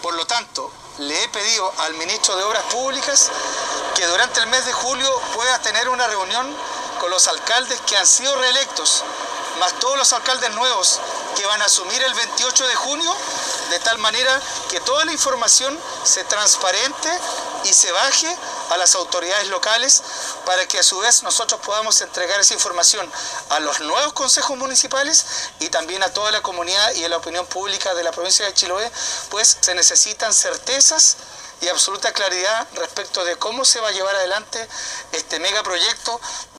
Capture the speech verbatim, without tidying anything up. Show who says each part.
Speaker 1: Por lo tanto, le he pedido al ministro de Obras Públicas que durante el mes de julio pueda tener una reunión con los alcaldes que han sido reelectos, más todos los alcaldes nuevos que van a asumir el veintiocho de junio, de tal manera que toda la información se transparente y se baje a las autoridades locales para que a su vez nosotros podamos entregar esa información a los nuevos consejos municipales y también a toda la comunidad y a la opinión pública de la provincia de Chiloé, pues se necesitan certezas y absoluta claridad respecto de cómo se va a llevar adelante este megaproyecto.